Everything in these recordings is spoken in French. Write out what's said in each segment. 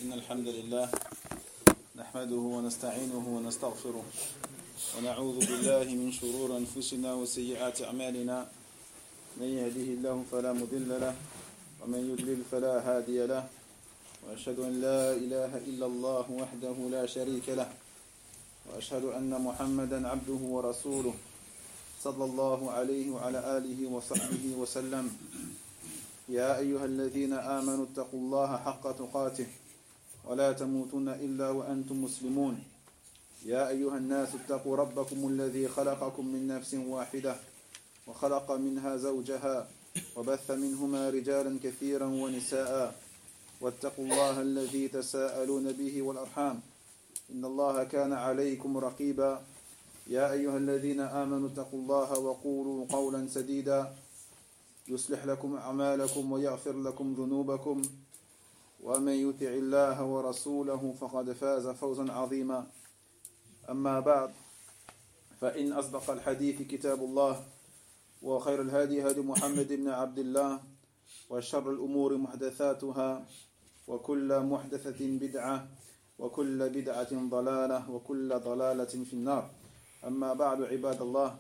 إن الحمد لله نحمده ونستعينه ونستغفره ونعوذ بالله من شرور أنفسنا وسيئات أعمالنا من يهده الله فلا مضل له ومن يضلل فلا هادي له وأشهد أن لا إله إلا الله وحده لا شريك له وأشهد أن محمدا عبده ورسوله صلى الله عليه وعلى آله وصحبه وسلم يا أيها الذين آمنوا اتقوا الله حق تقاته ولا تموتن إلا وأنتم مسلمون يا أيها الناس اتقوا ربكم الذي خلقكم من نفس واحدة وخلق منها زوجها وبث منهما رجالا كثيرا ونساء واتقوا الله الذي تساءلون به والأرحام إن الله كان عليكم رقيبا يا أيها الذين آمنوا اتقوا الله وقولوا قولا سديدا يصلح لكم أعمالكم ويغفر لكم ذنوبكم ومن يطع الله ورسوله فقد فاز فوزا عظيما أما بعد فإن أصدق الحديث كتاب الله وخير الهدي هدي محمد بن عبد الله وشر الأمور محدثاتها وكل محدثة بدعة وكل بدعة ضلالة وكل ضلالة في النار أما بعد عباد الله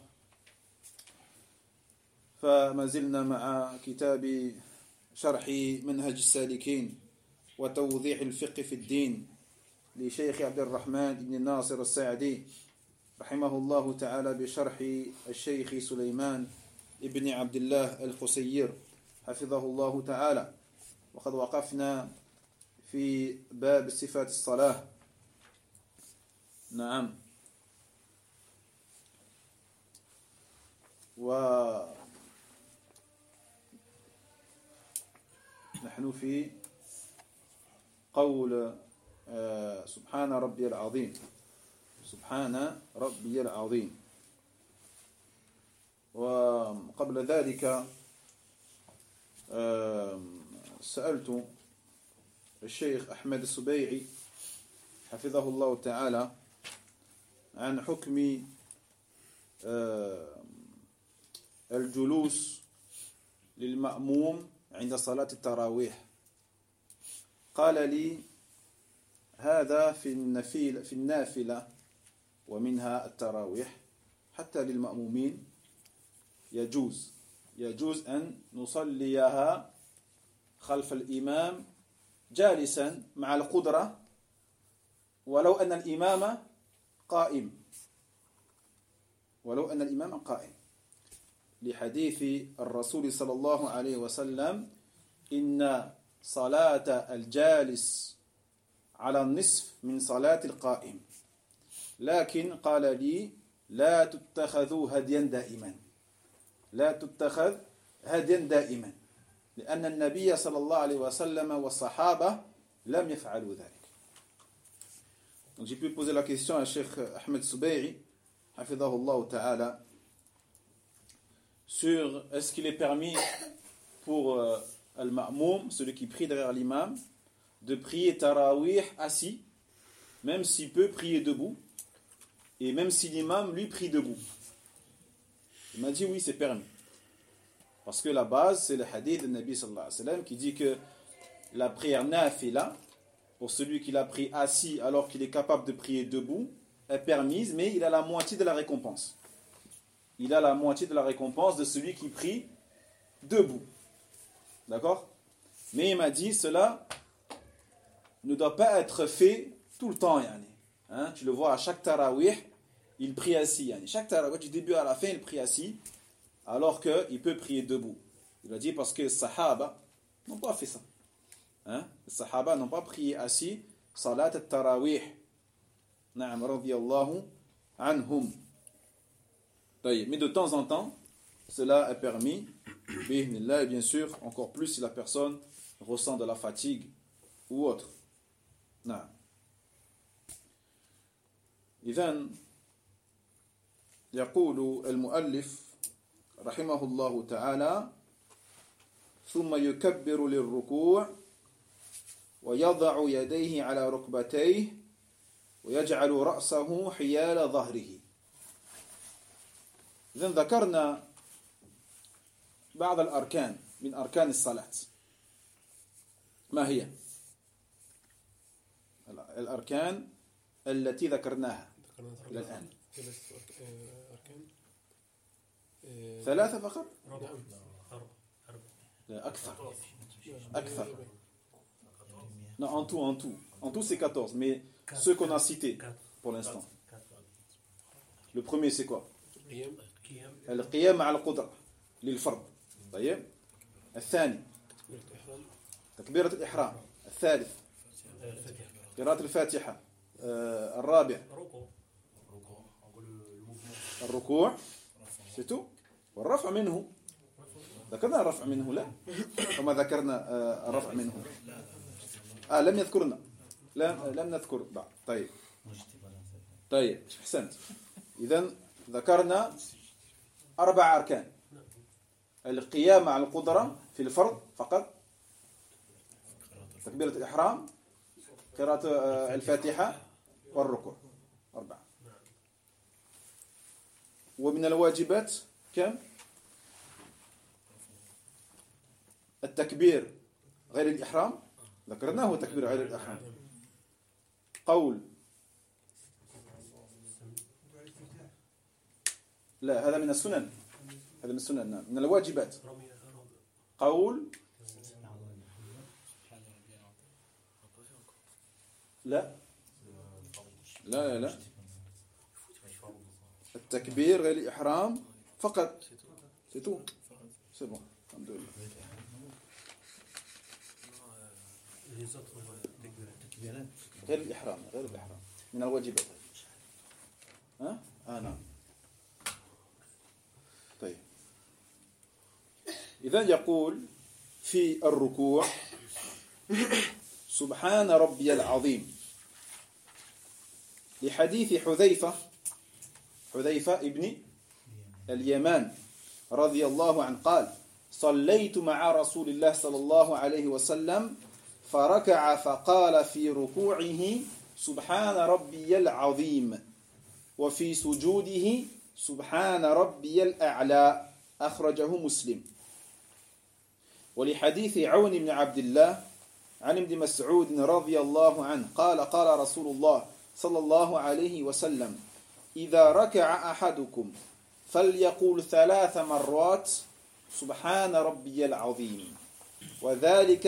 فما زلنا مع كتاب شرح منهج السالكين وتوضيح الفقه في الدين لشيخ عبد الرحمن بن ناصر السعدي رحمه الله تعالى بشرح الشيخ سليمان ابن عبد الله الخسير حفظه الله تعالى. وقد وقفنا في باب صفات الصلاة. نعم. نحن في قول سبحان ربي العظيم سبحان ربي العظيم. وقبل ذلك سألت الشيخ أحمد السبيعي حفظه الله تعالى عن حكم الجلوس للمأموم عند صلاة التراويح. قال لي هذا في النافلة ومنها التراويح حتى للمأمومين يجوز أن نصليها خلف الإمام جالسا مع القدرة ولو أن الإمام قائم لحديث الرسول صلى الله عليه وسلم إن صلاة الجالس على النصف من صلاة القائم. لكن قال لي لا تتخذوا هديا دائما لأن النبي صلى الله عليه وسلم والصحابة لم يفعلوا ذلك. Donc j'ai pu poser la question à Cheikh Ahmed Soubeiri hafidahullah ta'ala sur est-ce qu'il est permis pour al-ma'moum, celui qui prie derrière l'imam, de prier tarawih assis, même s'il peut prier debout, et même si l'imam lui prie debout. Il m'a dit oui, c'est permis. Parce que la base, c'est le hadith de Nabi sallallahu alayhi wa sallam qui dit que la prière nafila, pour celui qui l'a pris assis alors qu'il est capable de prier debout, est permise, mais il a la moitié de la récompense. Il a la moitié de la récompense de celui qui prie debout. D'accord? Mais il m'a dit, cela ne doit pas être fait tout le temps. Hein? Tu le vois à chaque tarawih, il prie assis. Chaque tarawih, du début à la fin, il prie assis, alors qu'il peut prier debout. Il a dit parce que les sahaba n'ont pas fait ça. Hein? Les sahaba n'ont pas prié assis, salat al-tarawih. Na'am radiyallahu anhum. Mais de temps en temps, cela est permis, et bien sûr, encore plus si la personne ressent de la fatigue ou autre. إذن يقول المؤلف رحمه الله تعالى ثم يكبر للركوع ويضع يديه على ركبتيه ويجعل رأسه حيال ظهره. إذن ذكرنا بعض الأركان من أركان الصلاة. ما هي؟ الأركان التي ذكرناها إلى الآن. أركان 3 فقط؟ نعم. أكثر. Non, en tout c'est 14, mais ceux qu'on a cités pour l'instant. Le premier c'est quoi? القيام مع القدرة للفرض. طيب. الثاني تكبيرة الإحرام. الثالث قراءة الفاتحة. الرابع الركوع. c'est tout. والرفع منه. ذكرنا الرفع منه لا؟ وما ذكرنا الرفع منه. لم يذكرنا. لم نذكر بعد. طيب احسنت. إذن ذكرنا 4 أركان. القيام مع القدرة في الفرض فقط، تكبيرة الإحرام، قراءة الفاتحة، والركوع. 4. ومن الواجبات كم؟ التكبير غير الإحرام، ذكرناه تكبير غير الإحرام. قول لا، هذا من السنن. هذا من السنن. نعم. من الواجبات قول لا لا لا التكبير غير الإحرام فقط. c'est tout. c'est bon. الحمد لله. غير الإحرام من الواجبات. نعم. طيب. إذن يقول في الركوع سبحان ربي العظيم، لحديث حذيفة ابن اليمان رضي الله عنه قال: صليت مع رسول الله صلى الله عليه وسلم فركع فقال في ركوعه سبحان ربي العظيم، وفي سجوده سبحان ربي الأعلى. أخرجه مسلم. ولحديث عون بن عبد الله عن ابن مسعود رضي الله عنه قال: قال رسول الله صلى الله عليه وسلم: إذا ركع أحدكم فليقول 3 مرات سبحان ربي العظيم، وذلك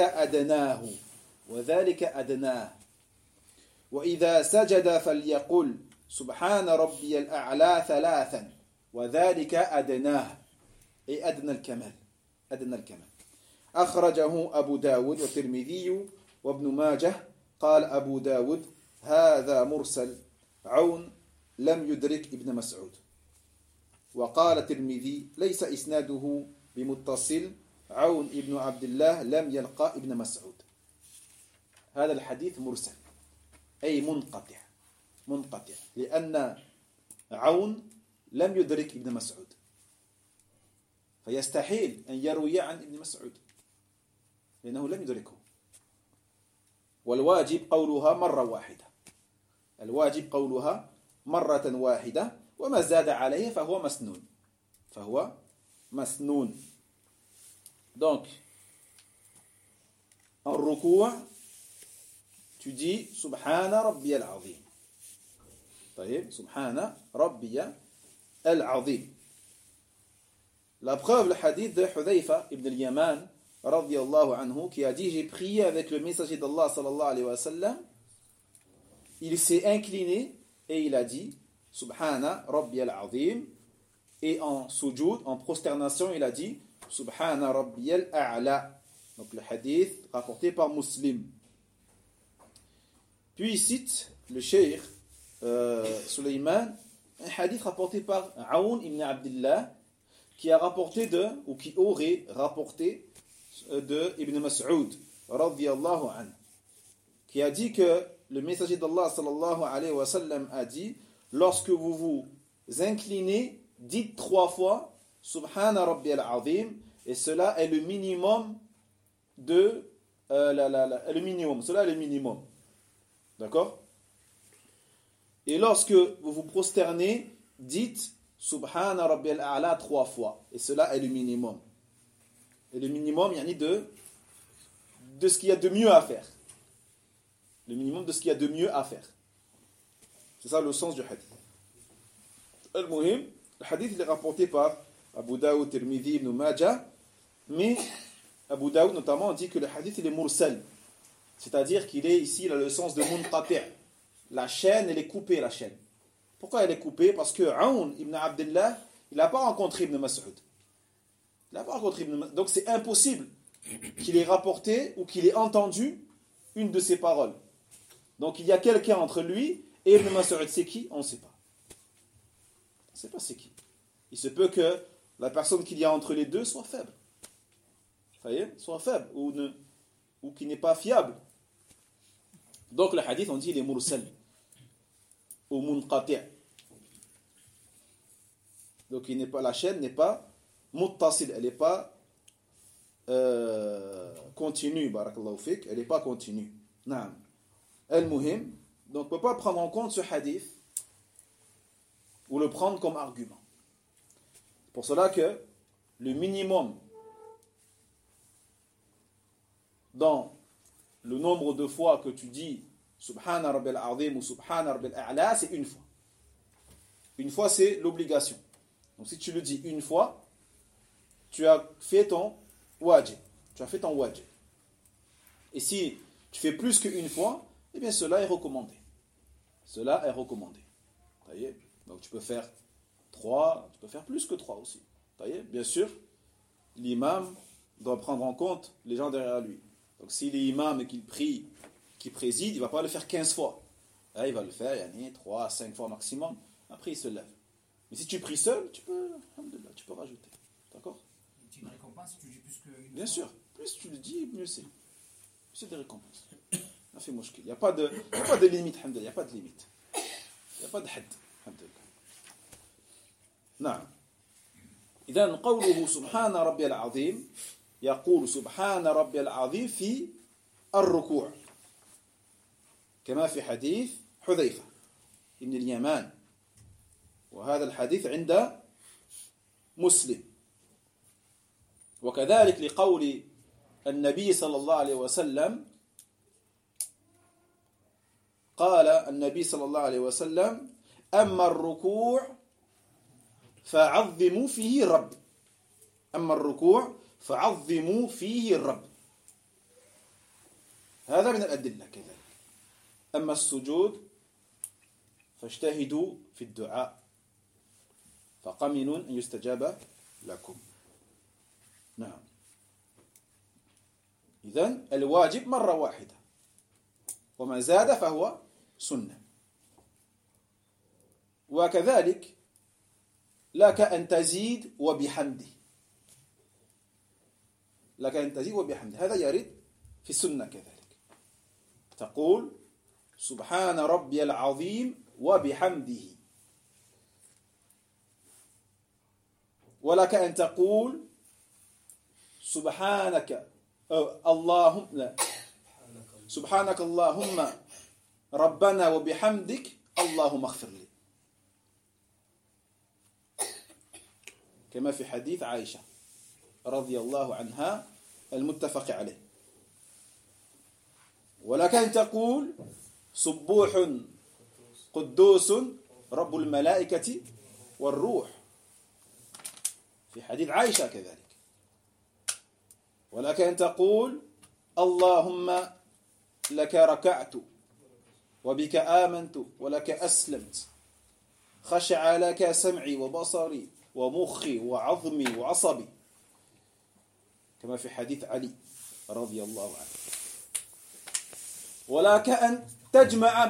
أدناه. وإذا سجد فليقل سبحان ربي الأعلى 3، وذلك أدناه، أي أدنى الكمال. أخرجه أبو داود والترمذي وابن ماجه. قال أبو داود: هذا مرسل، عون لم يدرك ابن مسعود. وقال الترمذي: ليس إسناده بمتصل، عون ابن عبد الله لم يلقى ابن مسعود. هذا الحديث مرسل، أي منقطع، لأن عون لم يدرك ابن مسعود، فيستحيل أن يروي عن ابن مسعود لأنه لم يدركه. والواجب قولها مرة واحدة، وما زاد عليه فهو مسنون. Donc, en ruku' tu dis Subhana Rabbi al-Azim. Subhana Rabbi al-Azim. La preuve, le hadith de Hudhayfa ibn al-Yaman radiyallahu anhu, qui a dit: j'ai prié avec le messager d'Allah sallallahu alayhi wa sallam, il s'est incliné et il a dit Subhana Rabbi al-Azim, et en sujoud, en prosternation, il a dit Subhana Rabbi al-A'la. Donc le hadith rapporté par Muslim. Puis il cite le cheikh Sulayman, un hadith rapporté par Aoun ibn Abdullah, qui a rapporté ou qui aurait rapporté de Ibn Mas'ud radiyallahu anhu, qui a dit que le messager d'Allah sallallahu alayhi wa sallam a dit: lorsque vous vous inclinez, dites 3 fois Subhana Rabbi al-Azim, et cela est le minimum le minimum. D'accord? Et lorsque vous vous prosternez, dites Subhana Rabbi al-A'la 3 fois, et cela est le minimum. Et le minimum, yani de ce qu'il y a de mieux à faire. Le minimum de ce qu'il y a de mieux à faire. C'est ça le sens du hadith. Al-Muhim, le hadith il est rapporté par Abu Daoud, Tirmidhi, Ibn Majah, mais Abu Daoud notamment dit que le hadith il est mursal, c'est-à-dire qu'il est ici, il a le sens de munqati'. La chaîne, elle est coupée, la chaîne. Pourquoi elle est coupée? Parce que Aoun ibn Abdullah, il n'a pas rencontré Ibn Mas'ud. Il n'a pas rencontré Ibn Mas'ud. Donc c'est impossible qu'il ait rapporté ou qu'il ait entendu une de ses paroles. Donc il y a quelqu'un entre lui et Ibn Mas'ud. C'est qui? On ne sait pas. On ne sait pas c'est qui. Il se peut que la personne qu'il y a entre les deux soit faible. Vous voyez? Soit faible ou qui n'est pas fiable. Donc le hadith, on dit il est mursal ou munqati'. Donc il n'est pas, la chaîne n'est pas muttasil, elle n'est pas continue, barakallahu fik, elle n'est pas continue. Naam. Al-muhim, donc on ne peut pas prendre en compte ce hadith ou le prendre comme argument. Pour cela que le minimum dans le nombre de fois que tu dis Subhana Rabbil Azim ou Subhana Rabbil A'la, c'est une fois. Une fois, c'est l'obligation. Donc si tu le dis une fois, tu as fait ton wajib. Tu as fait ton wajib. Et si tu fais plus qu'une fois, eh bien cela est recommandé. Cela est recommandé. Donc tu peux faire 3, tu peux faire plus que 3 aussi. Bien sûr, l'imam doit prendre en compte les gens derrière lui. Donc s'il est imam et qu'il prie, qu'il préside, il ne va pas le faire 15 fois. Là, il va le faire 3 à 5 fois maximum. Après, il se lève. Mais si tu pries seul, tu peux rajouter. D'accord? Tu as une récompense si tu dis plus qu'une fois. Bien sûr. Plus tu le dis, mieux c'est. C'est des récompenses. Il n'y a pas de limite, alhamdoulilah. Il n'y a pas de limite. Il n'y a pas de had, alhamdoulilah. نعم. إذن قوله سبحان ربي العظيم يقول سبحان ربي العظيم في الركوع كما في حديث حذيفة ابن اليمان وهذا الحديث عند مسلم وكذلك لقول النبي صلى الله عليه وسلم قال النبي صلى الله عليه وسلم أما الركوع فعظموا فيه الرب أما الركوع فعظموا فيه الرب هذا من الأدلة كذلك أما السجود فاجتهدوا في الدعاء فقمن أن يستجاب لكم نعم إذن الواجب مرة واحدة وما زاد فهو سنة وكذلك لك أن تزيد وبحمده لك أن تزيد وبحمده هذا يرد في السنة كذلك تقول سبحان ربي العظيم وبحمده ولك أن تقول سبحانك اللهم لا سبحانك اللهم ربنا وبحمدك اللهم اغفر لي كما في حديث عائشة رضي الله عنها المتفق عليه ولك أن تقول سبوح قدوس رب الملائكة والروح في حديث عائشة كذلك ولك أن تقول اللهم لك ركعت وبك آمنت ولك أسلمت خشع لك سمعي وبصري ومخي وعظمي وعصبي كما في حديث علي رضي الله عنه ولك أن تجمع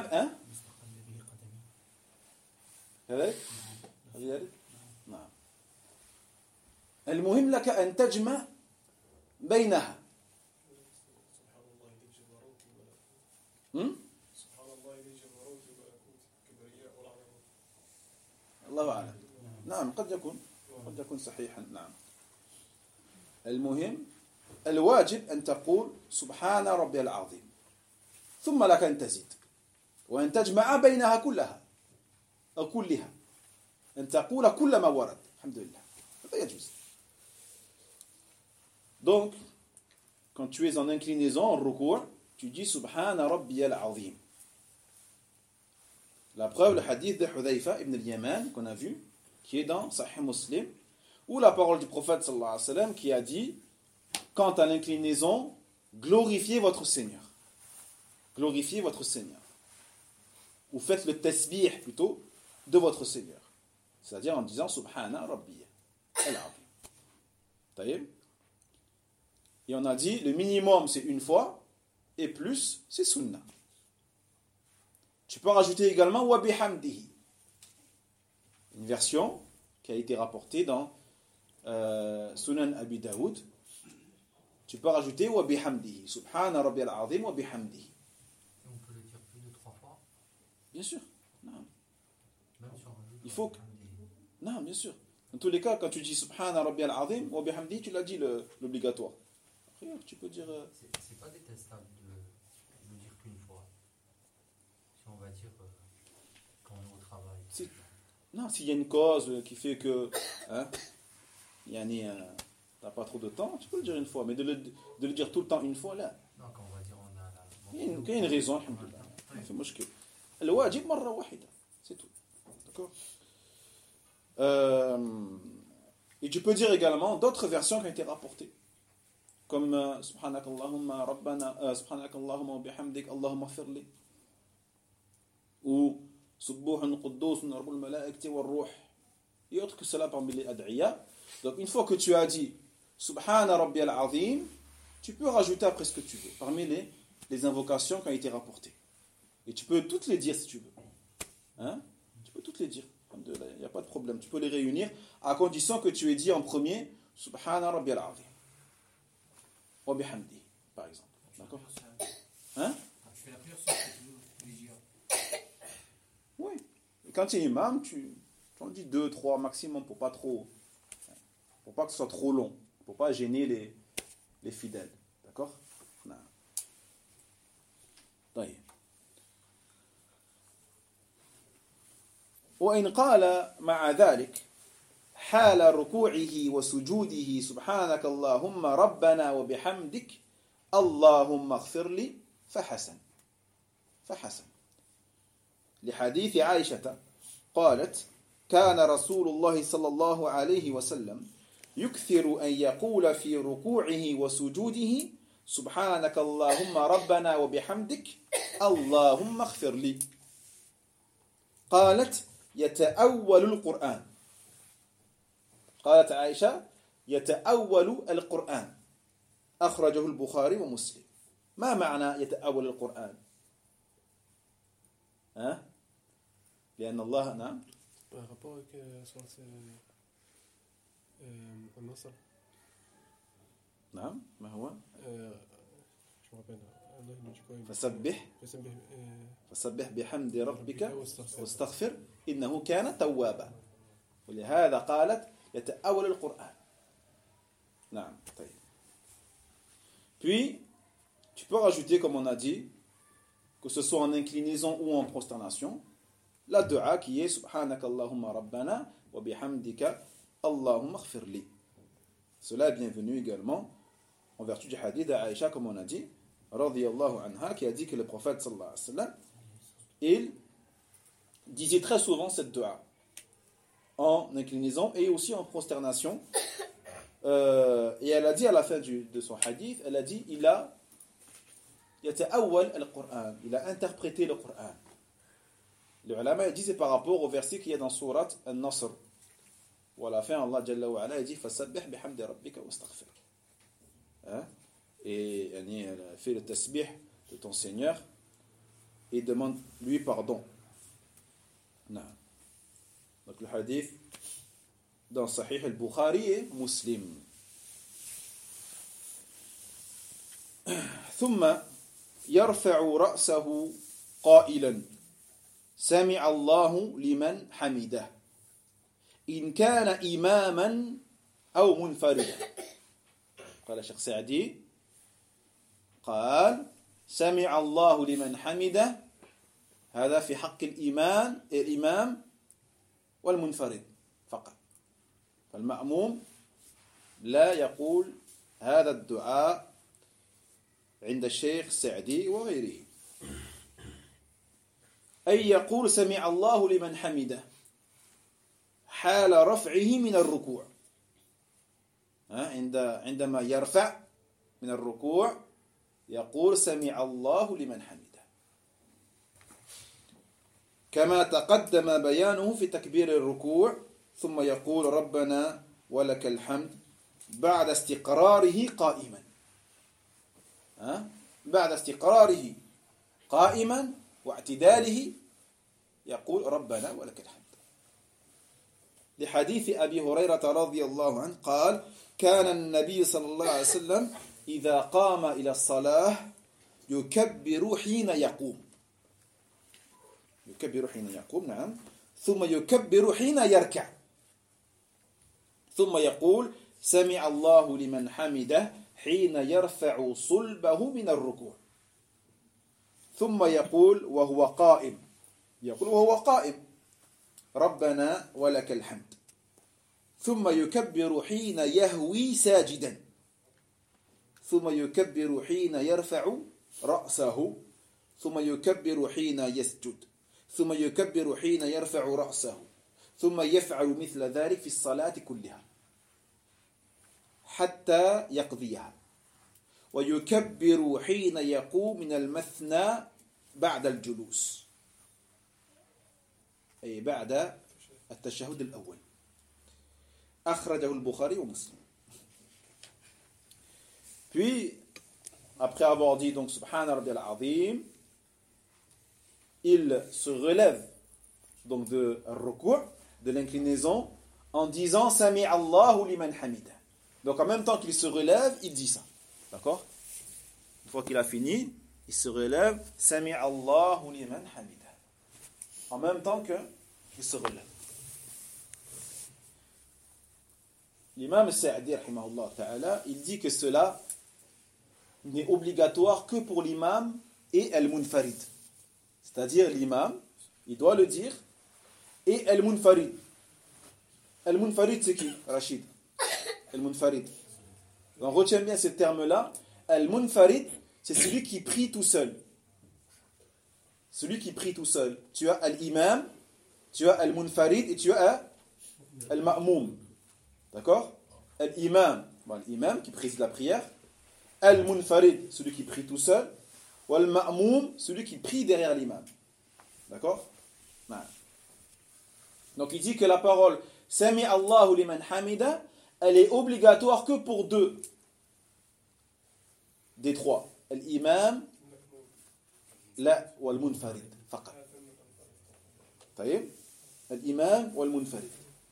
كذلك نعم المهم لك أن تجمع بينها الله أعلم نعم قد يكون صحيحا نعم المهم الواجب أن تقول سبحان ربي العظيم ثم لك أن تزيد وأن تجمع بينها كلها أو كلها أن تقول كل ما ورد الحمد لله هذا يجوز. Donc quand tu es en inclinaison en ruku', tu dis Subhana Rabbiyal Azim. La preuve, le hadith de Hudhayfa ibn al-Yaman qu'on a vu, qui est dans Sahih Muslim, ou la parole du prophète sallallahu alayhi wa sallam qui a dit, quant à l'inclinaison, glorifiez votre Seigneur. Glorifiez votre Seigneur. Ou faites le tasbih plutôt de votre Seigneur. C'est-à-dire en disant Subhana Rabbiyal Azim. Taïb. Et on a dit, le minimum c'est une fois, et plus c'est sunnah. Tu peux rajouter également wa bihamdihi. Une version qui a été rapportée dans Sunan Abi Daoud. Tu peux rajouter wa bihamdihi. Subhana Rabbiyal Azim wa bihamdihi. On peut le dire plus de 3 fois. Bien sûr. Non. Même si on rajoute Il faut que... Alhamdulillah. Non, bien sûr. Dans tous les cas, quand tu dis Subhana Rabbiyal Azim wa bihamdihi, tu l'as dit l'obligatoire. Après, tu peux dire... C'est pas détestable de le dire qu'une fois. Si on va dire quand on est au travail. Non, s'il y a une cause qui fait que t'as pas trop de temps, tu peux le dire une fois. Mais de le dire tout le temps une fois, là. Non, quand on va dire on a la... Il y a une raison, alhamdoulilah. ما في مشكل. الواجب مرة واحدة. C'est tout. D'accord. Et tu peux dire également d'autres versions qui ont été rapportées. Comme Subhanakallahumma Rabbana, Subhanakallahumma wa bihamdik, Allahumma firli. Ou Subbuhun Quddus Rabbul Malaikati wa Ruh. Et autres que cela parmi les ad'iyah. Donc une fois que tu as dit Subhana Rabbiyal Azim, tu peux rajouter après ce que tu veux, parmi les invocations qui ont été rapportées. Et tu peux toutes les dire si tu veux. Hein? Tu peux toutes les dire. Il n'y a pas de problème. Tu peux les réunir à condition que tu aies dit en premier Subhana Rabbiyal Azim. Wa bihamdi, par exemple. D'accord? Hein? Tu fais la prière sur tous les jours. Oui. Et quand tu es imam, tu en dis 2, 3 maximum pour pas que ce soit trop long. Pour pas gêner les fidèles. D'accord? Non. طيب. وإن قال مع ذلك حال ركوعه وسجوده سبحانك اللهم ربنا وبحمدك اللهم اغفر لي فحسن لحديث عائشة قالت كان رسول الله صلى الله عليه وسلم يكثر أن يقول في ركوعه وسجوده سبحانك اللهم ربنا وبحمدك اللهم اغفر لي قالت يتأول القرآن قالت عائشة يتأول القرآن أخرجه البخاري ومسلم ما معنى يتأول القرآن لأن الله نعم Par rapport avec النصر. نعم ما هو شو ربنا الله ينجيكم. فسبح بحمد ربك واستغفر إنه كان توابا ولهذا قالت يتأول القرآن. نعم طيب. Puis tu peux rajouter comme on a dit que ce soit en inclinaison ou en prosternation la dua qui est Subhanaka Allahumma Rabbana wa bihamdika Allahumma ighfir li. Cela est bienvenu également en vertu du hadith d'Aïcha comme on a dit radiyallahu anha qui a dit que le prophète sallallahu alayhi wa sallam il disait très souvent cette dua en inclinaison et aussi en prosternation et elle a dit à la fin de son hadith elle a dit il a yata'awwal al-Qur'an, il a interprété le Qur'an. Le ulama dit c'est par rapport au verset qu'il y a dans sourate An-Nasr où à la fin Allah Jalla wa Ala dit fasabbih bihamdi rabbika wastaghfir. Et elle fait le tasbih de ton Seigneur et demande lui pardon. Non. Donc le hadith dans Sahih al-Bukhari et Muslim. ثم يرفع رأسه قائلا سمع الله لمن حمده إن كان إماما أو منفردا. قال الشيخ سعدي قال سمع الله لمن حمده هذا في حق الإمام والمنفرد فقط. فالمأموم لا يقول هذا الدعاء عند الشيخ السعدي وغيره. أي يقول سمع الله لمن حمده حال رفعه من الركوع. عندما يرفع من الركوع يقول سمع الله لمن حمده، كما تقدم بيانه في تكبير الركوع، ثم يقول ربنا ولك الحمد بعد استقراره قائما. بعد استقراره قائما واعتداله يقول ربنا ولك الحمد. لحديث أبي هريرة رضي الله عنه قال كان النبي صلى الله عليه وسلم إذا قام إلى الصلاة يكبر حين يقوم. يكبر حين يقوم، نعم. ثم يكبر حين يركع، ثم يقول سمع الله لمن حمده حين يرفع صلبه من الركوع، ثم يقول وهو قائم، يقول وهو قائم ربنا ولك الحمد، ثم يكبر حين يهوي ساجدا، ثم يكبر حين يرفع رأسه، ثم يكبر حين يسجد، ثم يكبر حين يرفع رأسه، ثم يفعل مثل ذلك في الصلاة كلها حتى يقضيها، ويكبر حين يقوم من المثنى بعد الجلوس، أي بعد التشهد الأول. أخرجه البخاري ومسلم. Puis, après avoir dit donc Subhana Rabbi al-Azim, il se relève donc de ruku', de l'inclinaison, en disant Sami Allahu liman hamida. Donc en même temps qu'il se relève, il dit ça. D'accord? Une fois qu'il a fini, il se relève Sami Allahu liman hamida. En même temps qu'il se relève. L'imam Sa'di rahimahullah ta'ala, il dit que cela n'est obligatoire que pour l'imam et al-munfarid. C'est-à-dire l'imam, il doit le dire, et al-munfarid. Al-munfarid c'est qui, Rachid? Al-munfarid. On retient bien ce terme-là. Al-munfarid, c'est celui qui prie tout seul. Celui qui prie tout seul. Tu as al-imam, tu as al-munfarid et tu as al-ma'moum. D'accord? Al-imam, l'imam qui préside la prière. Al-munfarid, celui qui prie tout seul. Ou al-ma'moum, celui qui prie derrière l'imam. D'accord? Donc il dit que la parole Sami Allahu liman hamida, elle est obligatoire que pour deux des trois. Al-imam, la ou al-munfarid. Faqat. طيب? Al-imam ou al-munfarid.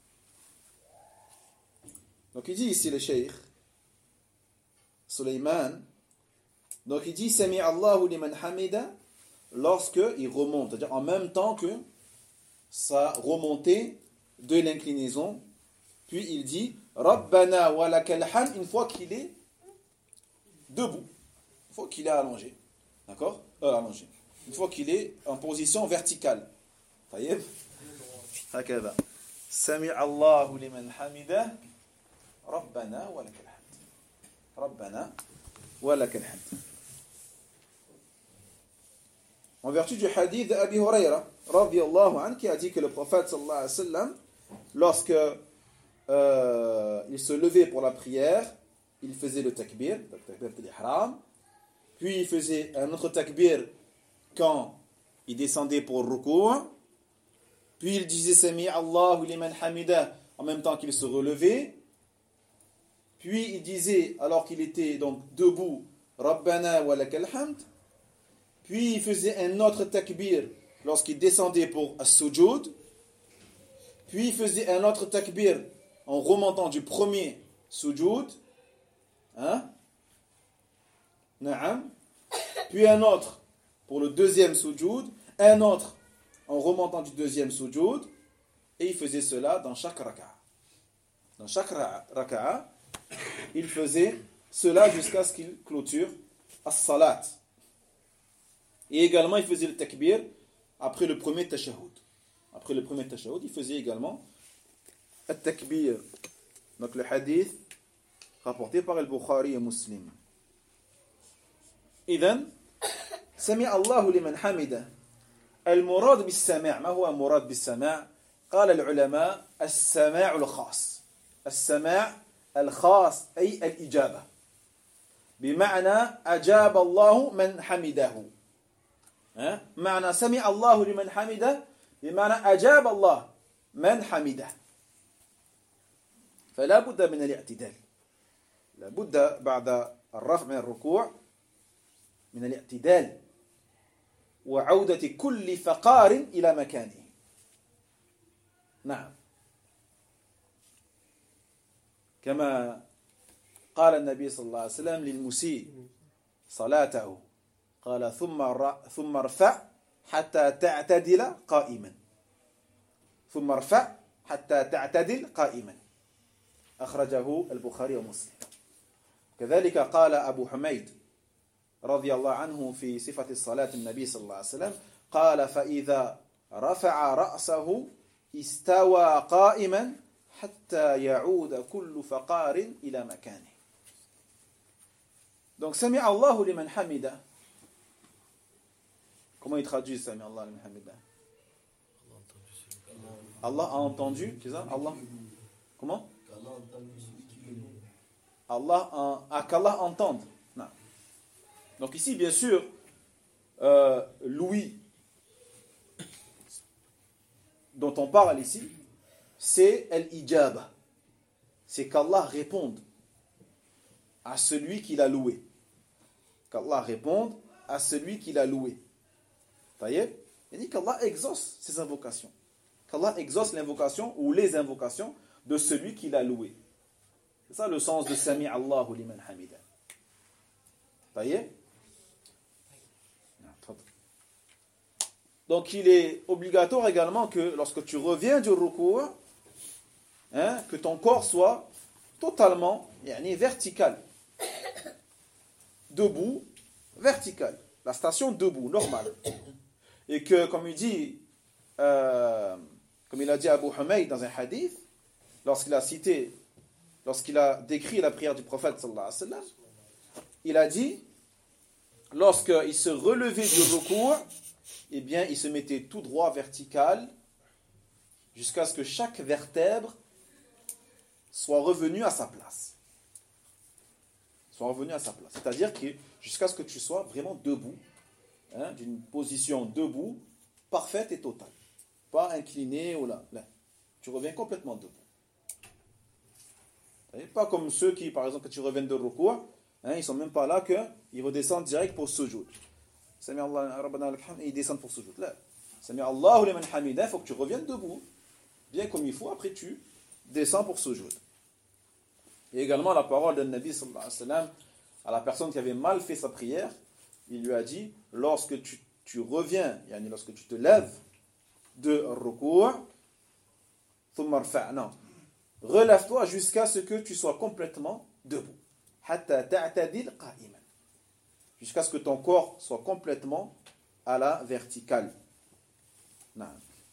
Donc il dit ici le cheikh Sulayman, donc il dit Sami Allahu liman hamida lorsque il remonte, c'est-à-dire en même temps que sa remontée de l'inclinaison, puis il dit Rabbana wa lakal hamd une fois qu'il est debout, une fois qu'il est allongé, d'accord? Allongé. Une fois qu'il est en position verticale. طيب هكذا سمع الله لمن حمده ربنا ولك الحمد ربنا ولك الحمد. En vertu du hadith d'Abi Huraira radiyallahu anhu qui a dit que le prophète sallallahu alayhi wa sallam, lorsque il se levait pour la prière, il faisait le takbir, le takbir de l'ihram, puis il faisait un autre takbir quand il descendait pour le ruku', puis il disait Sami Allahu liman hamida en même temps qu'il se relevait, puis il disait alors qu'il était donc debout Rabbana wa lakal hamd, puis il faisait un autre takbir lorsqu'il descendait pour as-sujud, puis il faisait un autre takbir en remontant du premier sujud, Na'am, puis un autre pour le deuxième sujud, un autre en remontant du deuxième sujud, et il faisait cela dans chaque raka'a. Dans chaque raka'a, il faisait cela jusqu'à ce qu'il clôture as-salat. Et également, il faisait le takbir après le premier tashahhud. Après le premier tashahhud, il faisait également le takbir. Donc le hadith rapporté par Al-Bukhari et Muslim. إذن سمع الله لمن حمده. المراد بالسماع، ما هو المراد بالسماع؟ قال العلماء السماع الخاص. السماع الخاص أي الإجابة، بمعنى أجاب الله من حمده. معنى سمع الله لمن حمده بمعنى أجاب الله من حمده. فلا بد من الاعتدال، لا بد بعد الرفع من الركوع من الاعتدال وعودة كل فقار إلى مكانه. نعم، كما قال النبي صلى الله عليه وسلم للمسيء صلاته، قال ثم ارفع حتى تعتدل قائما. ثم ارفع حتى تعتدل قائما. أخرجه البخاري ومسلم. كذلك قال أبو حميد رضي الله عنه في صفة صلاة النبي صلى الله عليه وسلم، قال فإذا رفع رأسه استوى قائما حتى يعود كل فقار إلى مكانه. Donc سمع الله لمن حمده. Comment il traduit سمع الله لمن حمده? Allah a entendu, c'est ça? Allah. Comment? Qu'Allah entende. Non. Donc ici, bien sûr, l'ouïe dont on parle ici, c'est al-ijaba. C'est qu'Allah réponde à celui qui l'a loué. Qu'Allah réponde à celui qui l'a loué. Taïeb, il dit qu'Allah exauce ses invocations. Qu'Allah exauce l'invocation ou les invocations de celui qui l'a loué. C'est ça le sens de Sami Allahu liman hamida. Taïeb. Donc il est obligatoire également que lorsque tu reviens du ruku', que ton corps soit totalement vertical. Debout, vertical. La station debout, normale. Et que, comme il dit, comme il a dit Abu Humayd dans un hadith, lorsqu'il a décrit la prière du prophète sallallahu alayhi wa sallam, il a dit, lorsqu'il se relevait du ruku', eh bien, il se mettait tout droit vertical jusqu'à ce que chaque vertèbre soit revenue à sa place. C'est-à-dire que jusqu'à ce que tu sois vraiment debout, d'une position debout, parfaite et totale. Pas incliné ou là. Tu reviens complètement debout. Pas comme ceux qui, par exemple, quand tu reviens de ruku', ils ne sont même pas là qu'ils redescendent direct pour sujoud. Sami Allah rabbana lakal hamd, et ils descendent pour sujoud. Là, Sami Allahu liman hamida, il faut que tu reviennes debout, bien comme il faut, après tu descends pour sujoud. Et également la parole d'un Nabi sallallahu alayhi wa sallam à la personne qui avait mal fait sa prière, il lui a dit, lorsque tu reviens, lorsque tu te lèves de ruku', thumma rfa', non, relève-toi jusqu'à ce que tu sois complètement debout. Hatta ta'tadil qa'iman. Jusqu'à ce que ton corps soit complètement à la verticale. Non.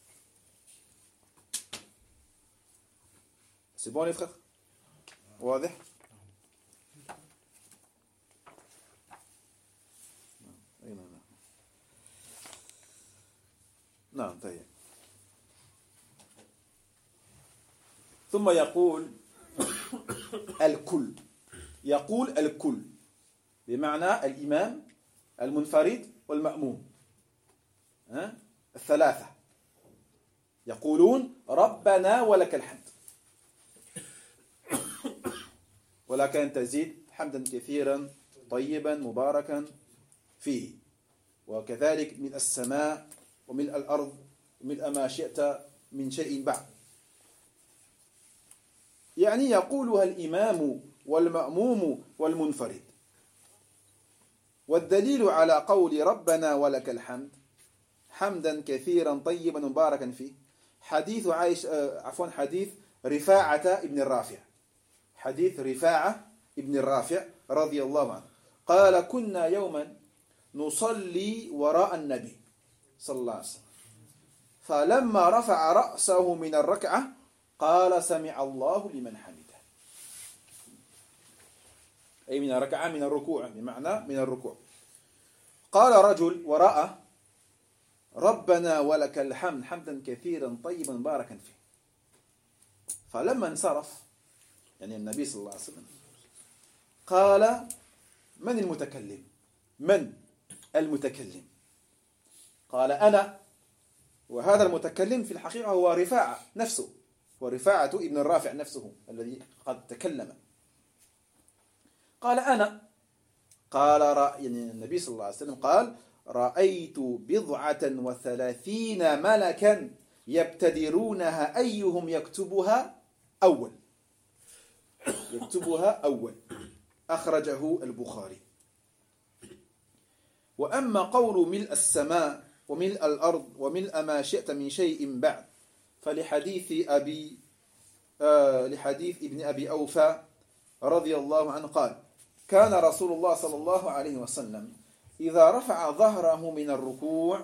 C'est bon les frères? واضح؟ نعم طيب. ثم يقول الكل. يقول الكل بمعنى الإمام المنفرد والمأموم. الثلاثة يقولون ربنا ولك الحمد. ولكن تزيد حمدا كثيرا طيبا مباركا فيه. وكذلك من السماء وملء الأرض وملء ما شئت من شيء بعد. يقولها الإمام والمأموم والمنفرد. والدليل على قول ربنا ولك الحمد حمدا كثيرا طيبا مباركا فيه حديث حديث رفاعة ابن الرافع. حديث رفاعة ابن الرافع رضي الله عنه قال كنا يوما نصلي وراء النبي صلى الله عليه وسلم فلما رفع رأسه من الركعة قال سمع الله لمن حمده. أي من الركعة من الركوع، بمعنى من الركوع. قال رجل وراءه ربنا ولك الحمد حمدا كثيرا طيبا مباركا فيه. فلما انصرف يعني النبي صلى الله عليه وسلم قال من المتكلم؟ من المتكلم؟ قال أنا. وهذا المتكلم في الحقيقة هو رفاعة نفسه، ورفاعة ابن الرافع نفسه الذي قد تكلم. قال أنا. قال يعني النبي صلى الله عليه وسلم قال رأيت 37 ملكا يبتدرونها أيهم يكتبها أول. يكتبها أول. أخرجه البخاري. وأما قول ملء السماء وملء الأرض وملء ما شئت من شيء بعد فلحديث لحديث ابن أبي أوفى رضي الله عنه قال كان رسول الله صلى الله عليه وسلم إذا رفع ظهره من الركوع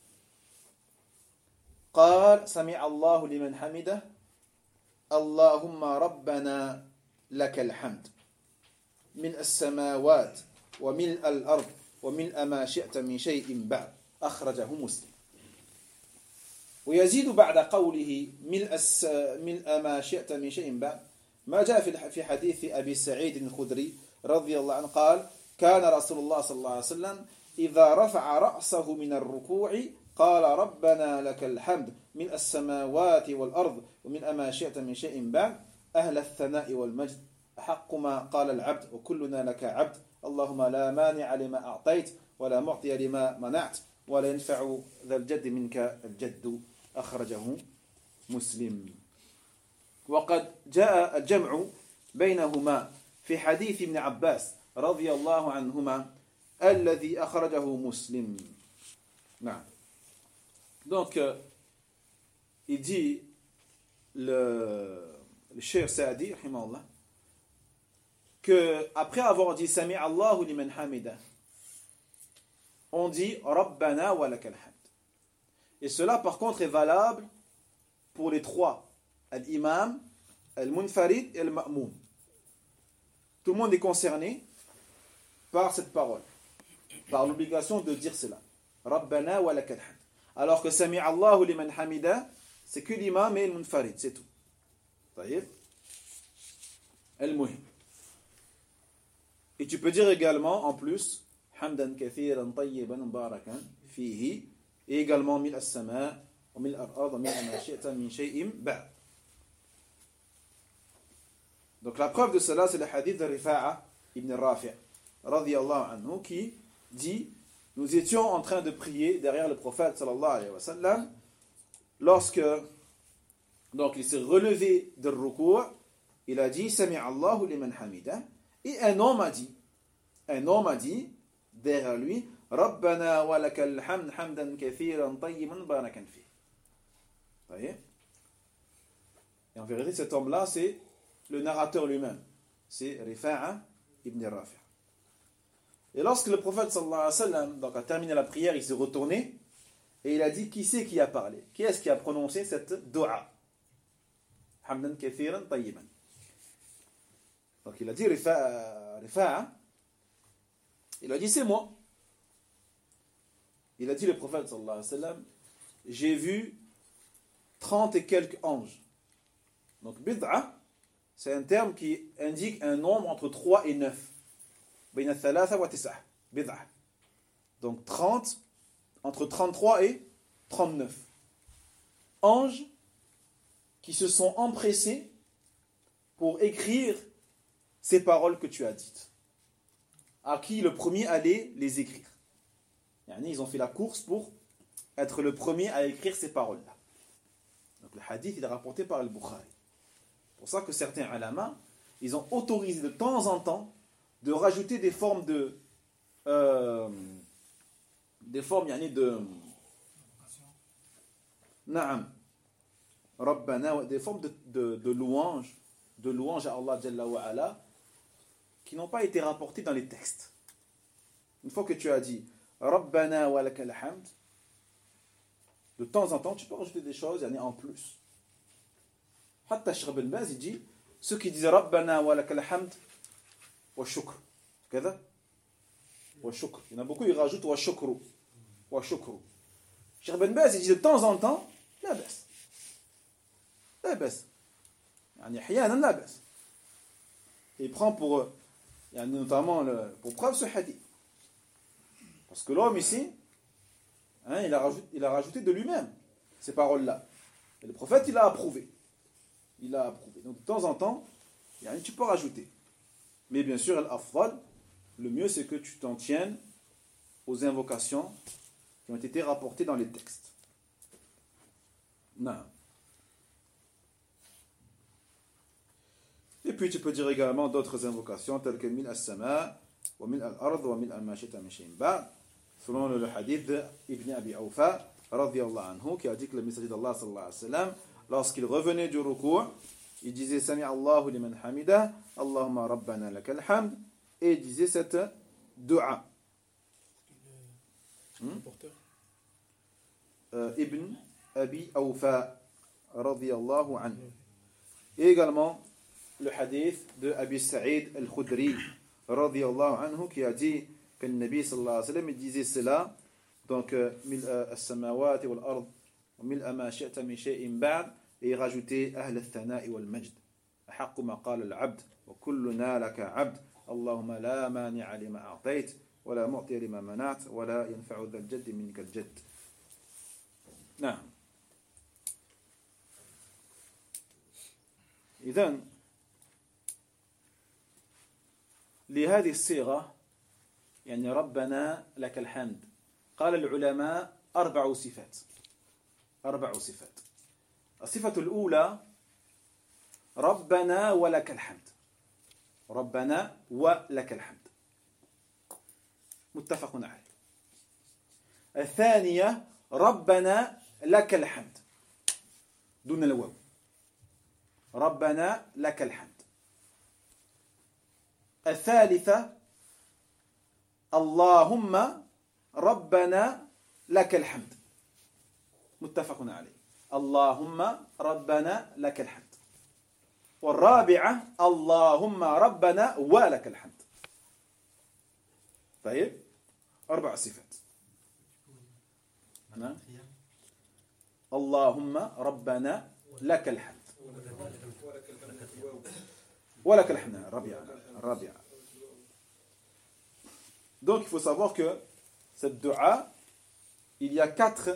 قال سمع الله لمن حمده اللهم ربنا لك الحمد من السماوات وملء الأرض وملء ما شئت من شيء بعد. أخرجه مسلم. ويزيد بعد قوله ملء ما شئت من شيء بعد ما جاء في حديث أبي سعيد الخدري رضي الله عنه قال كان رسول الله صلى الله عليه وسلم إذا رفع رأسه من الركوع قال ربنا لك الحمد من السماوات والأرض ومن ما شئت من شيء بعد أهل الثناء والمجد أحق ما قال العبد وكلنا لك عبد اللهم لا مانع لما أعطيت ولا معطي لما منعت ولا ينفع ذا الجد منك الجد. أخرجه مسلم. وقد جاء الجمع بينهما في حديث ابن عباس رضي الله عنهما الذي أخرجه مسلم. نعم. Donc il dit le Cheikh Saadi rahimahullah que après avoir dit Sami Allahu liman hamida on dit Rabbana wa lakal hamd. Et cela par contre est valable pour les trois, al-imam, al-munfarid et al-ma'moum. Tout le monde est concerné par cette parole, par l'obligation de dire cela. Rabbana wa lakal hamd. Alors que Sami Allahu liman hamida, c'est que l'imam et al-munfarid, c'est tout. طيب. Al-muhim. Et tu peux dire également en plus hamdan kathiran tayyiban mubarakan fihi et également mil as-sama wa mil al-ard wa mil ma shi'ta min shay'in ba'd. Donc la preuve de cela c'est le hadith de Rifa'a ibn Rafi' radiyallahu anhu qui dit nous étions en train de prier derrière le prophète sallallahu alayhi wa sallam lorsque donc il s'est relevé de ruku' il a dit Sami'a Allahu liman hamida et un homme a dit derrière lui Rabbana wa lakal hamd hamdan kathiran tayyiban mubarakan fi. Vous voyez? Et en vérité cet homme là c'est le narrateur lui-même, c'est Rifa'a ibn Rafi'. Et lorsque le prophète sallallahu alayhi wa sallam donc a terminé la prière, il s'est retourné et il a dit qui c'est qui a parlé? Qui est-ce qui a prononcé cette dua? Hamdan kathiran tayyiban. Donc il a dit Rifa'a, il a dit c'est moi. Il a dit le prophète sallallahu alayhi wa sallam j'ai vu 30 et quelques anges. Donc bid'a c'est un terme qui indique un nombre entre 3 et 9. Bayna thalatha wa tis'a. Bid'a. Donc 30 entre 33 et 39. Anges qui se sont empressés pour écrire ces paroles que tu as dites. À qui le premier allait les écrire. Ils ont fait la course pour être le premier à écrire ces paroles-là. Donc le hadith il est rapporté par Al-Bukhari. C'est pour ça que certains ulama, ils ont autorisé de temps en temps de rajouter des formes de Na'am. Rabbana, des formes de louange à Allah Jalla wa Ala qui n'ont pas été rapportées dans les textes. Une fois que tu as dit Rabbana wa lakal hamd, de temps en temps tu peux rajouter des choses en plus. Hatta Cheikh Ibn Baz il dit ceux qui disent Rabbana wa lakal hamd wa shukr, qu'est-ce Wa shukr. Il y en a beaucoup, ils rajoutent wa shukru. Wa shukru. Cheikh Ben Baz, il dit de temps en temps, la baisse. La baisse. Yani, ahyanan la baisse. Et il prend pour, notamment pour preuve ce hadith. Parce que l'homme ici, hein, il a rajouté de lui-même ces paroles-là. Et le prophète, il a approuvé. Il a approuvé. Donc de temps en temps, tu peux rajouter. Mais bien sûr, al-afdal, le mieux c'est que tu t'en tiennes aux invocations qui ont été rapportées dans les textes. Non. Et puis tu peux dire également d'autres invocations telles que mil as-sama, wa mil al-ard, wa mil al-mashita min shay'in ba'd. Selon le hadith d'Ibn Abi Awfa, radiyallahu anhu, qui a dit que le messager d'Allah sallallahu alayhi wa sallam, lorsqu'il revenait du ruku', il disait Sami Allahu liman hamida, Allahumma rabbana lakal hamd, et il disait cette dua. Ibn Abi Awfa, radiyallahu anhu. Et également le hadith de Abi Sa'id al-Khudri, radiyallahu anhu, qui a dit que le Nabi sallallahu alayhi wa sallam, il disait cela, donc mil as-samawati wal-ard, wa mil ma shi'ta min shay'in ba'd, et il rajoutait ahl al-thana'i wal-majd, ahaqqu ma qala al-'abd, wa kulluna laka 'abd, Allahumma la mani'a lima a'tayt, wa la mu'tiya lima mana'ta, wa la yanfa'u dhal jaddi minka al-jadd. نعم. إذن لهذه الصيغة يعني ربنا لك الحمد قال العلماء أربع صفات. الصفة الأولى ربنا ولك الحمد. ربنا ولك الحمد متفق عليه. الثانية ربنا لك الحمد دون الواو. ربنا لك الحمد. الثالثة اللهم ربنا لك الحمد متفق عليه. اللهم ربنا لك الحمد. والرابعة اللهم ربنا ولك الحمد. طيب 4 صفات. أنا اللهم ربنا لك الحمد ولك الحمد. الرابعة. Donc il faut savoir que cette dua, il y a 4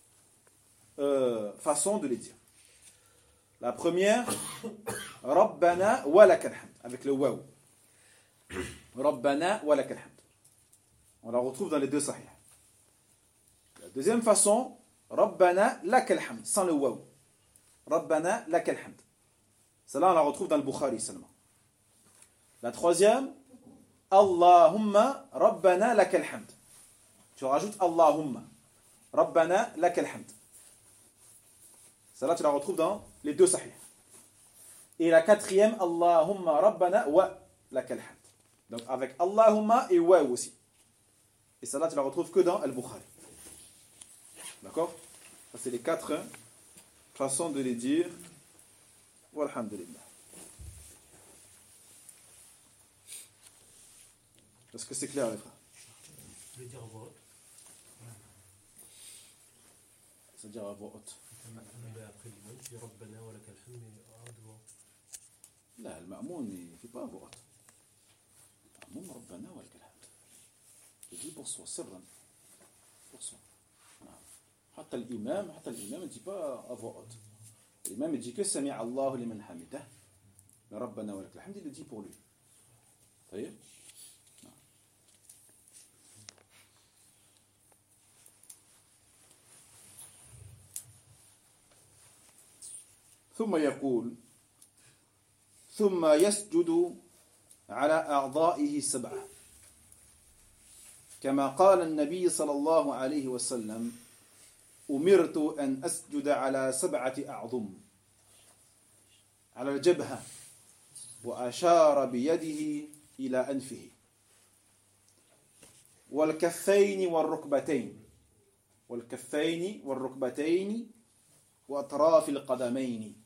façons de les dire. La première, Rabbana wa lakal hamd, avec le waw. Rabbana wa lakal hamd. On la retrouve dans les 2 sahih. La deuxième façon, Rabbana lakal hamd, sans le waw. Rabbana lakal hamd. Celle-là, on la retrouve dans le Bukhari seulement. La troisième, Allahumma Rabbana lakal hamd. Tu rajoutes Allahumma Rabbana lakal hamd. Celle-là, tu la retrouves dans les 2 sahih. Et la quatrième, Allahumma Rabbana wa lakal hamd. Donc avec Allahumma et wa aussi. Et celle-là, tu la retrouves que dans Al-Bukhari. D'accord? Ça, c'est les 4 façons de les dire. Walhamdulillah. Est-ce que c'est clair, les frères? Je veux dire à voix haute. C'est-à-dire à voix haute. Après l'imam, tu dis Rabbana wa lakal hamd, mais à haute voix. لا المأمون il ne fait pas à voix haute. المأمون ربنا ولك الحمد. Il dit pour soi, sirran. Pour soi. حتى الإمام ne dit pas à voix haute. L'imam il dit que سمع الله لمن حمده. Mais ربنا ولك الحمد, il le dit pour lui. طيب. ثم يقول ثم يسجد على أعضائه 7 كما قال النبي صلى الله عليه وسلم أمرت أن أسجد على 7 أعظم على الجبهة وأشار بيده إلى أنفه والكفين والركبتين وأطراف القدمين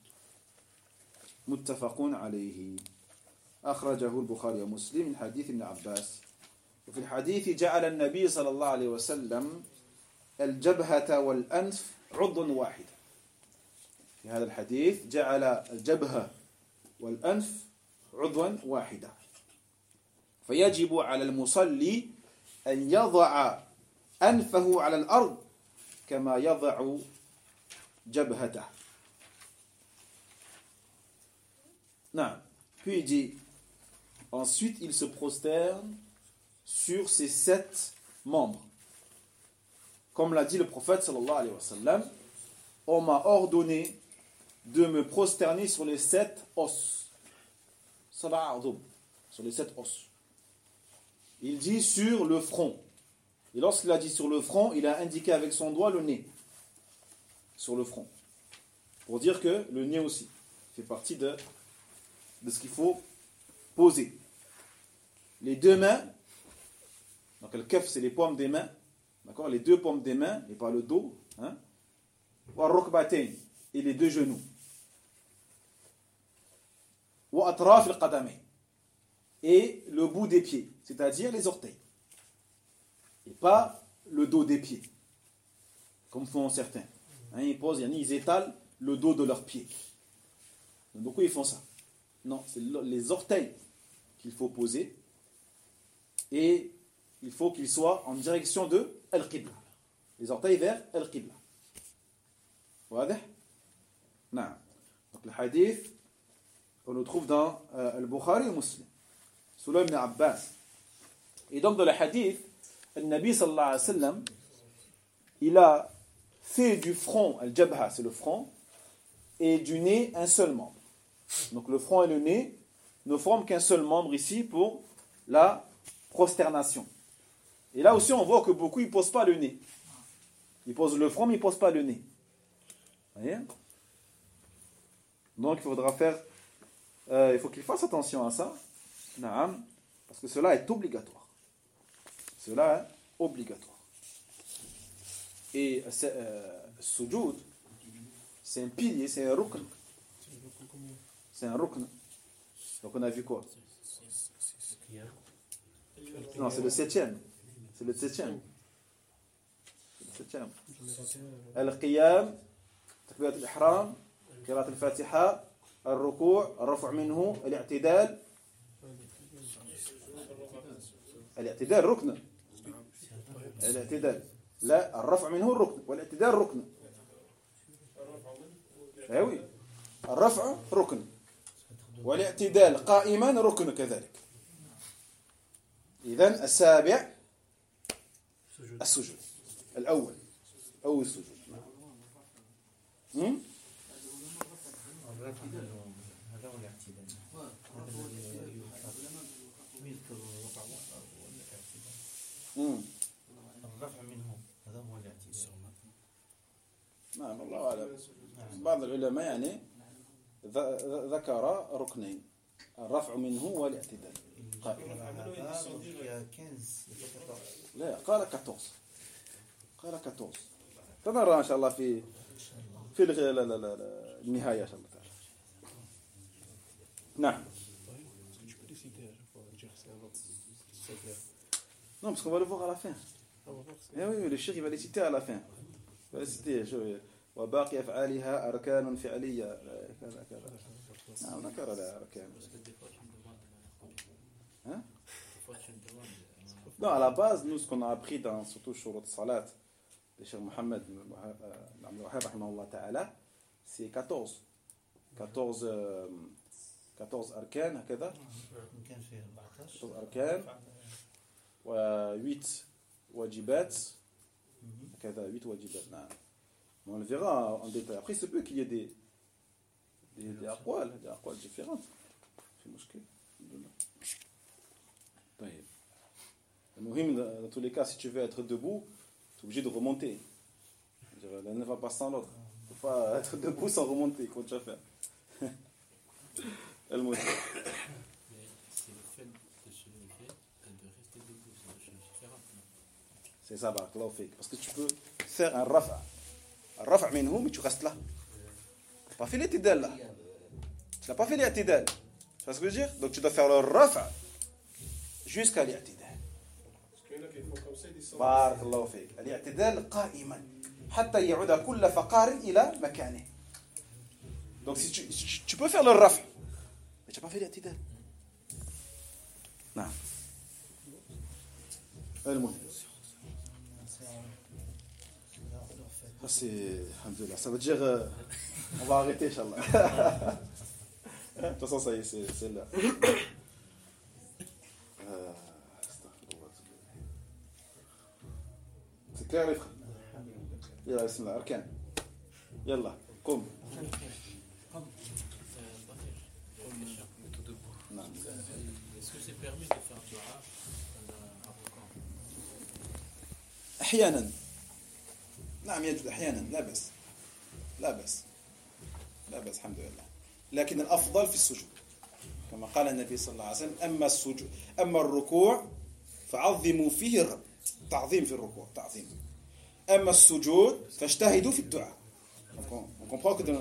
متفق عليه. أخرجه البخاري ومسلم من حديث ابن عباس وفي الحديث جعل النبي صلى الله عليه وسلم الجبهة والأنف عضوا واحدا. في هذا الحديث جعل الجبهة والأنف عضوا واحدا. فيجب على المصلي أن يضع أنفه على الأرض كما يضع جبهته. Non. Puis il dit, ensuite il se prosterne sur ses 7 membres. Comme l'a dit le prophète sallallahu alayhi wa sallam, on m'a ordonné de me prosterner sur les 7 os. Sur les 7 os. Il dit sur le front. Et lorsqu'il a dit sur le front, il a indiqué avec son doigt le nez. Sur le front. Pour dire que le nez aussi fait partie de ce qu'il faut poser. Les 2 mains, donc le kaf c'est les paumes des mains, d'accord, les 2 paumes des mains et pas le dos, hein, et les 2 genoux, et le bout des pieds, c'est-à-dire les orteils, et pas le dos des pieds, comme font certains. Hein, ils étalent le dos de leurs pieds. Donc, beaucoup ils font ça. Non, c'est les orteils qu'il faut poser et il faut qu'ils soient en direction de Al-Qibla. Les orteils vers Al-Qibla. واضح؟ نعم. Donc le hadith, on le trouve dans Al-Bukhari et Muslim. Sulaym ibn Abbas. Et donc dans le hadith, le Nabi sallallahu alayhi wa sallam, il a fait du front, Al-Jabha c'est le front, et du nez un seul membre. Donc le front et le nez ne forment qu'un seul membre ici pour la prosternation. Et là aussi on voit que beaucoup ils ne posent pas le nez. Ils posent le front mais ils ne posent pas le nez. Vous voyez? Donc il faudra faire, il faut qu'ils fassent attention à ça. Naam, parce que cela est obligatoire. Cela est obligatoire. Et sujoud, c'est un pilier, c'est un rukn. C'est un rukn. Donc on a vu quoi? Non, c'est le 7e. C'est le 7e. C'est le 7e. Al-Qiyam, Takbirat al-Ihram, Qirat al-Fatiha, Al-Ruku', Al-Raf' minhu, Al-I'tidal. Al-I'tidal rukn. Al-I'tidal. لا الرفع منه الركن والاعتدال ركن. اي وي الرفع ركن والاعتدال قائما ركن كذلك. اذا السابع السجود الاول او السجود. الرفع منه هذا هو الاعتدال. نعم الله أعلم. بعض العلماء يعني ذكر ركنين الرفع منه والاعتدال. لا قال 14. قال 14. تنرى إن شاء الله في النهاية إن شاء الله تعالى. نعم. Non, parce qu'on va le voir à la fin. Eh oui, le cheikh il va les citer à la fin. Il va les citer. وباقي أفعالها أركان فعلية كذا كذا. نعم ذكر لها أركان. Hein? Non, à la base, nous, ce qu'on a appris dans surtout Shurut Salat, le cheikh Mohammed rahimahullah ta'ala, c'est 14. 14 أركان هكذا. 14 أركان. و8 واجبات كذا 8 واجبات. نعم. On le verra en détail. Après, c'est peut qu'il y ait des aqwal différentes. C'est مشكلة. طيب. المهم dans tous les cas, si tu veux être debout, tu es obligé de remonter. L'un ne va pas sans l'autre. Il ne faut pas être debout sans remonter. Comment tu vas faire? المهم. C'est ça, barakallahu fik. Parce que tu peux faire un rafa. Un rafa minhum, mais tu restes là. Tu n'as pas fait l'itidal là. Tu n'as pas fait l'itidal. Tu vois ce que je veux dire? Donc tu dois faire le rafa jusqu'à l'itidal. بارك الله فيك. الاعتدال قائما حتى يعود كل فقار إلى مكانه. Donc si tu peux faire le raf, mais tu n'as pas fait l'aعتدال. نعم. المهم. C'est, alhamdoulilah, ça veut dire on va arrêter, Inch'Allah. De toute façon, ça y est, c'est là. C'est clair, les frères? Yalla, bismillah, arkan. Yalla, قم. Est-ce que c'est permis de faire du raf أحيانا. نعم يجوز أحيانا، لا بأس. لا بأس الحمد لله. لكن الأفضل في السجود كما قال النبي صلى الله عليه وسلم أما السجود أما الركوع فعظموا فيه الرب. تعظيم في الركوع، تعظيم. أما السجود فاجتهدوا في الدعاء. On comprend que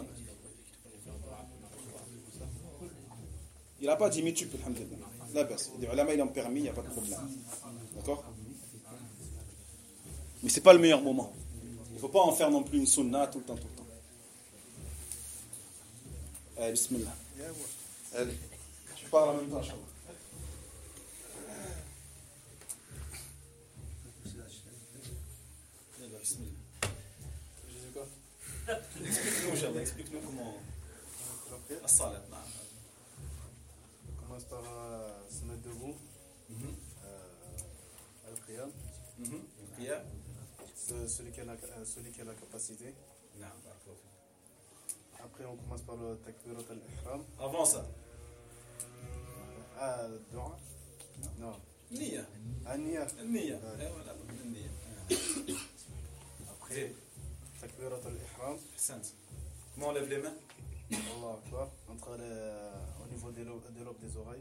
il n'a pas dit mitub, alhamdulillah. La baisse. Les ulama ils ont permis, il n'y a pas de problème. D'accord? Mais c'est pas le meilleur moment. Il ne faut pas en faire non plus une sunna tout le temps. Allez, bismillah. Allez, tu parles en même temps, Inch'Allah. Bismillah. Explique-nous, Inch'Allah, explique-nous comment. As-salat, na'am. On commence par se mettre debout. Al-Qiyam. Qiyam. Celui qui a la capacité. Na'am. Après, on commence par le takbirat al-ihram. Avant ça. Dua. Non. Niya. Niya. Niya. Après, takbirat al-ihram. Comment on lève les mains? Allah Akbar. Au niveau des lobes des oreilles.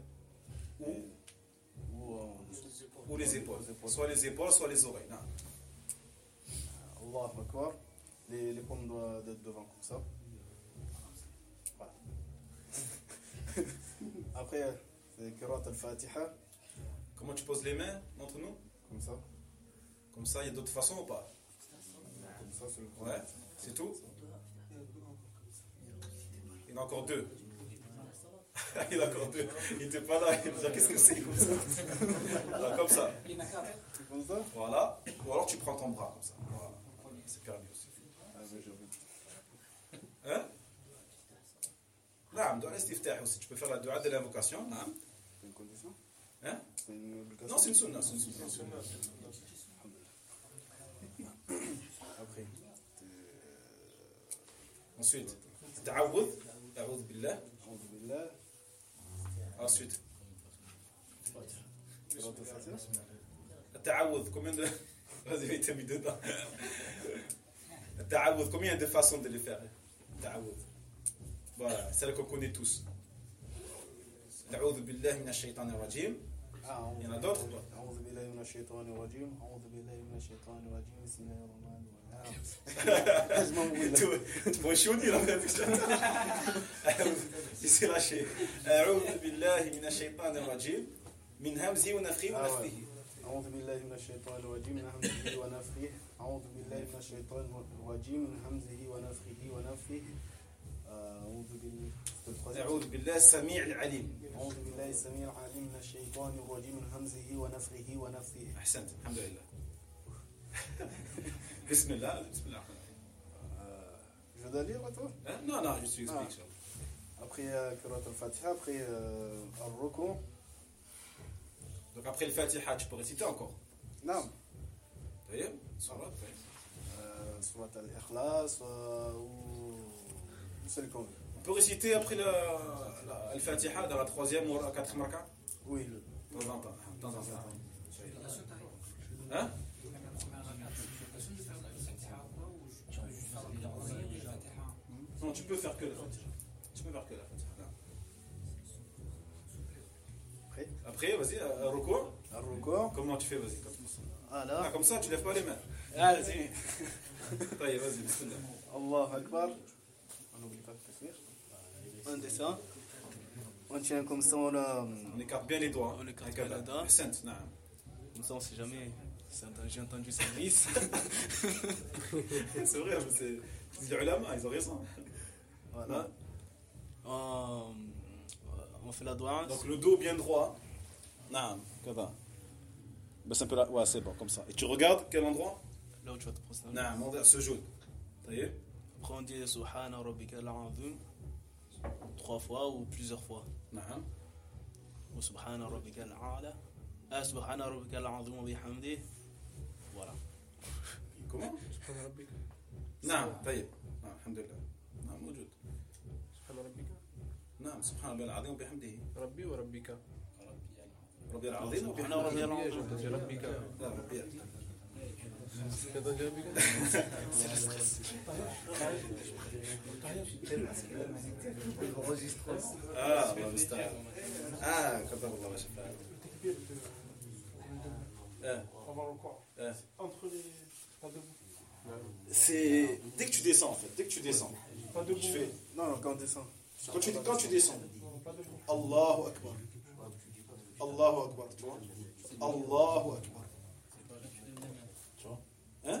Ou les épaules. Soit les épaules, soit les oreilles. Non. Allah Akbar. Les paumes doivent être devant comme ça. Voilà. Après, c'est Kirat al-Fatiha. Comment tu poses les mains entre nous? Comme ça. Comme ça, il y a d'autres façons ou pas? Comme ça, c'est le premier. Ouais, c'est tout. Il y en a encore deux. Il y en a encore deux. Il n'était pas là. Il me dit, qu'est-ce que c'est comme ça? Alors, comme ça. Comme ça. Voilà. Ou alors tu prends ton bras comme ça. Voilà. C'est permis aussi. Ah, mais j'ai vu. Hein? Naam, doit l'istiftah aussi. Tu peux faire la dua de l'invocation. Naam. C'est une condition? Hein? C'est une obligation? Non, c'est une sunna. C'est une sunna. Après. Ensuite, ta'awud. A'udhu billah. A'udhu billah. Ensuite, Kirat al-Fatiha. ta'awud. Combien de. Vas-y, t'as mis dedans. Ta'awud, combien de façons de le faire? Ta'awud. Voilà, celle qu'on connaît tous. A'udhu billahi minash shaitanir rajim. Il y en a d'autres? A'udhu billahi minash shaitanir rajim. A'udhu billahi minash shaitanir rajim. Bismillahir rahmanir rahim. Tu peux chouiner là. Il s'est lâché. A'udhu billahi minash shaitanir rajim. Min hamzi wa nafthihi wa nafthihi. أعوذ بالله من الشيطان الرجيم من همزه ونفخه أعوذ بالله من الشيطان الرجيم من همزه ونفخه ونفخه أعوذ بالله السميع العليم. أعوذ بالله السميع العليم من الشيطان الرجيم من همزه ونفخه ونفخه. أحسنت الحمد لله. بسم الله. بسم الله. Je dois lire toi? Non, non, je suis expliqué. Après Kirat al-Fatiha, après al-Ruku. Donc après le Fatiha, tu peux réciter encore. Non. Vous voyez? Surat al-Ikhlas ou celle qu'on veut. On peut réciter après le Fatiha dans la troisième ou la quatrième raka? Oui. De temps en temps. De temps en temps. Hein? Non, tu peux faire que la Fatiha. Tu peux faire que la Fatiha. Après, vas-y, recours. Comment tu fais? Vas-y, comme ça. Ah là. Comme ça, tu lèves pas les mains. Vas-y. Vas-y, bismillah. Allah Akbar. On n'oublie pas de faire. On descend. On tient comme ça, on écarte bien les doigts. On écarte bien les doigts. Comme ça, on ne sait jamais J'ai entendu service. C'est vrai, c'est les ulama, ils ont raison. Voilà. On fait la doua. Donc le dos bien droit. Non, كذا. بس un peu là, ouais, c'est bon comme ça. Et tu regardes quel endroit? Là où tu vas te prosterner. Non, موضع السجود. طيب. Après on dit Subhana rabbika al-azim 3 fois ou plusieurs fois. نعم. Ou Subhana rabbika al-a'la. Subhana rabbika al-azim wa bihamdihi. Voilà. Comment? سبحان ربك نعم طيب. نعم الحمد لله. نعم موجود. سبحان ربك نعم سبحان الله العظيم وبحمده. ربي وربك ربي العظيم سبحان وبحمده. ربي العظيم. ربك لا ربي. كذا جابك الله المستعان. كتب الله ما شاء فعل. entre les pas debout C'est dès que tu descends en fait, dès que tu descends. pas debout Tu fais Non, quand on descend. quand tu descends. pas debout Allahu Akbar. Allahu Akbar, tu vois? Allahu Akbar. Tu vois? Hein?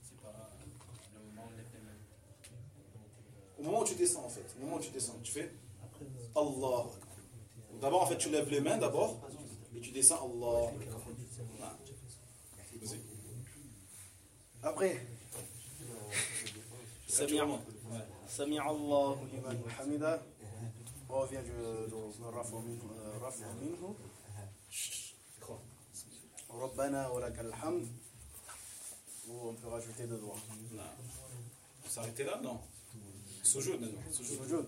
Au moment où tu descends en fait, au moment où tu descends, tu fais Allahu Akbar. D'abord en fait tu lèves les mains d'abord et tu descends Allahu Akbar. Vas-y. Après, Sami Allahu liman hamida. On revient du Rafa minhu. Rabbana wa lakal hamd. Ou on peut rajouter deux doigts. Non. On s'arrêtait là? Non. Sujoud, non. Sujoud.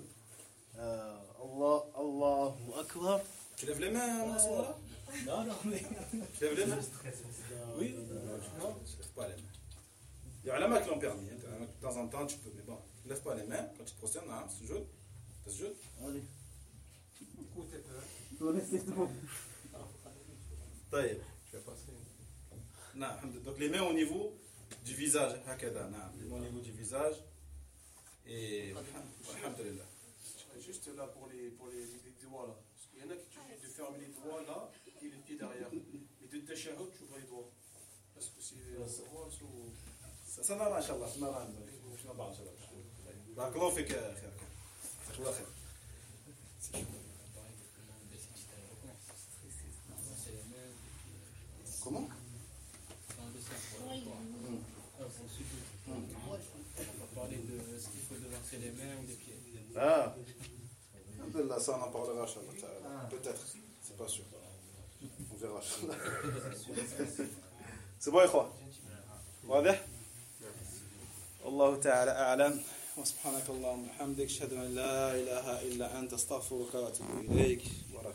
Allahu Akbar. Tu lèves les mains à ce moment-là? Non, mais. Tu lèves les mains? Oui. Non, tu lèves pas les mains. Il y a ulama qui l'ont permis. De temps en temps, tu peux. Mais bon, tu ne lèves pas les mains quand tu te prosternes. Non, sujoud. T'as sujoud? Allez. طيب. je vais passer Non, donc les mains au niveau du visage. هكذا. Non, les mains au niveau du visage. Et. Alhamdulillah. juste là pour les doigts là parce qu'il y en a qui utilisent de fermer les doigts là et les pieds derrière mais de tashahhud tu ouvres les doigts parce que c'est doigts sous Ça va, Inch'Allah. Ça va, Inch'Allah. بارك الله فيك يا أخي. جزاك الله خير. Comment? On va parler de ce qu'il faut devancer les mains ou les pieds. Ah. Alhamdulillah, ça on en parlera, Inch'Allah. Peut-être, c'est pas sûr. On verra. C'est bon, إخوة. واضح؟ الله تعالى أعلم. وسبحانك اللهم وبحمدك أشهد أن لا إله إلا أنت أستغفرك وأتوب إليك.